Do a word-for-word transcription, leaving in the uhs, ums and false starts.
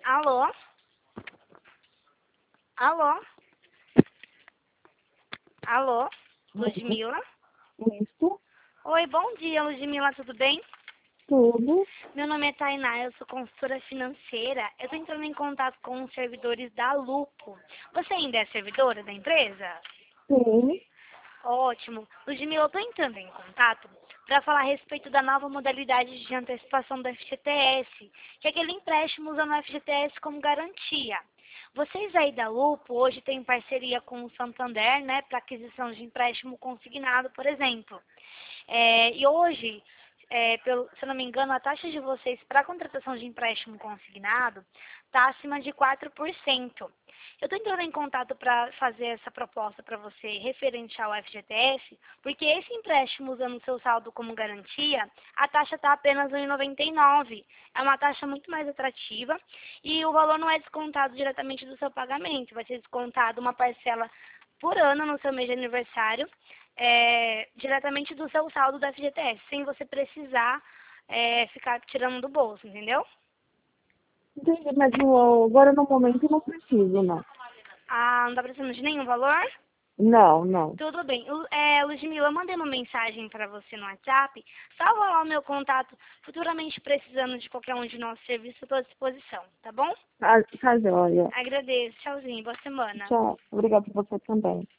Alô? Alô? Alô? Ludmila? Isso, Oi, bom dia, Ludmila, tudo bem? tudo. Meu nome é Tainá, eu sou consultora financeira. Eu estou entrando em contato com os servidores da Lupo. Você ainda é servidora da empresa? Sim. Ótimo. Ludmila, eu estou entrando em contato para falar a respeito da nova modalidade de antecipação do F G T S, que é aquele empréstimo usando o F G T S como garantia. Vocês aí da Lupo hoje têm parceria com o Santander, né, para aquisição de empréstimo consignado, por exemplo. É, e hoje, é, pelo, se eu não me engano, a taxa de vocês para contratação de empréstimo consignado está acima de quatro por cento. Eu estou entrando em contato para fazer essa proposta para você referente ao F G T S, porque esse empréstimo usando o seu saldo como garantia, a taxa está apenas um vírgula noventa e nove por cento. É uma taxa muito mais atrativa e o valor não é descontado diretamente do seu pagamento, vai ser descontado uma parcela por ano no seu mês de aniversário, é, diretamente do seu saldo do F G T S, sem você precisar é, ficar tirando do bolso, entendeu? Entendi, mas no- agora no momento eu não preciso, não. Ah, não está precisando de nenhum valor? Não, não. Tudo bem. Lu- É, Ludmila, eu mandei uma mensagem para você no WhatsApp. Salva lá o meu contato. Futuramente precisando de qualquer um de nossos serviços, eu estou à disposição, tá bom? Tá, tá joia. Agradeço. Tchauzinho. Boa semana. Tchau. Obrigada por você também.